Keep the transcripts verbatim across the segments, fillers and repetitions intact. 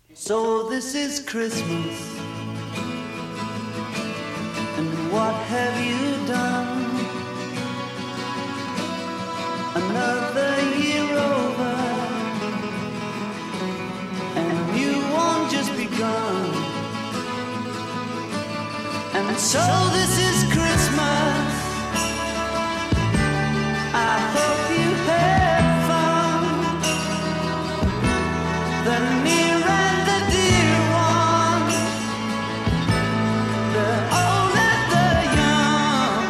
So this is Christmas, and what have you done? Another year over, and a new one just begun. And so this is Christmas, I hope you had fun. The near and the dear one, the old and the young.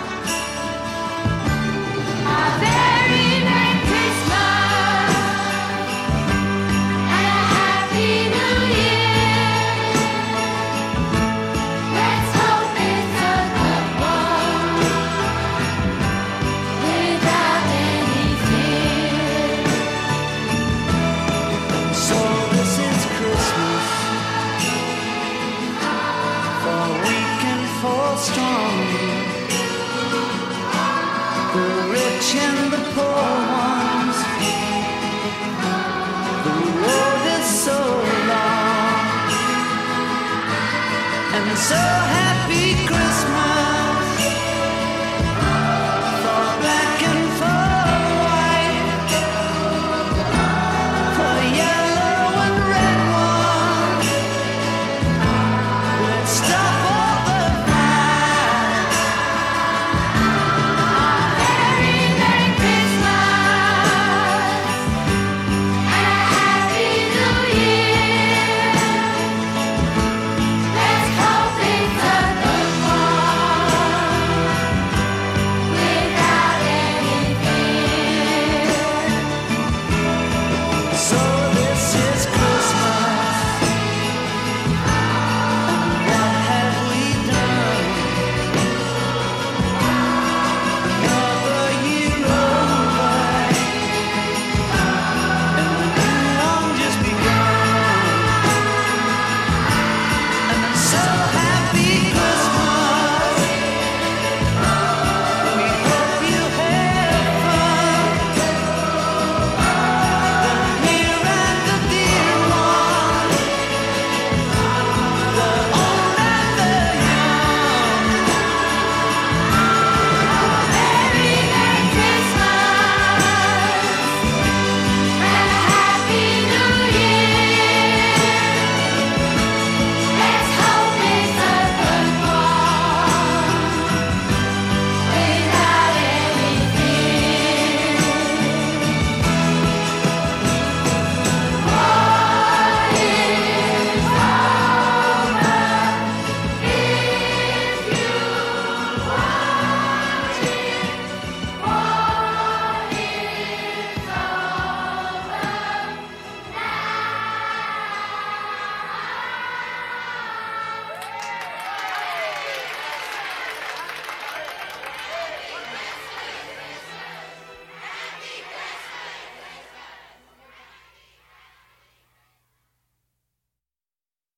A very Merry Christmas and a Happy New Year. Let's hope it's a good one without any fear. So this is Christmas, for weak and for strong, the rich and the poor ones. The road is so long, and so happy Christmas for black and for white, for yellow and red one. Let's stop all the fights. Very Merry Christmas and a Happy New Year. Let's hope it's a good one without any fear. So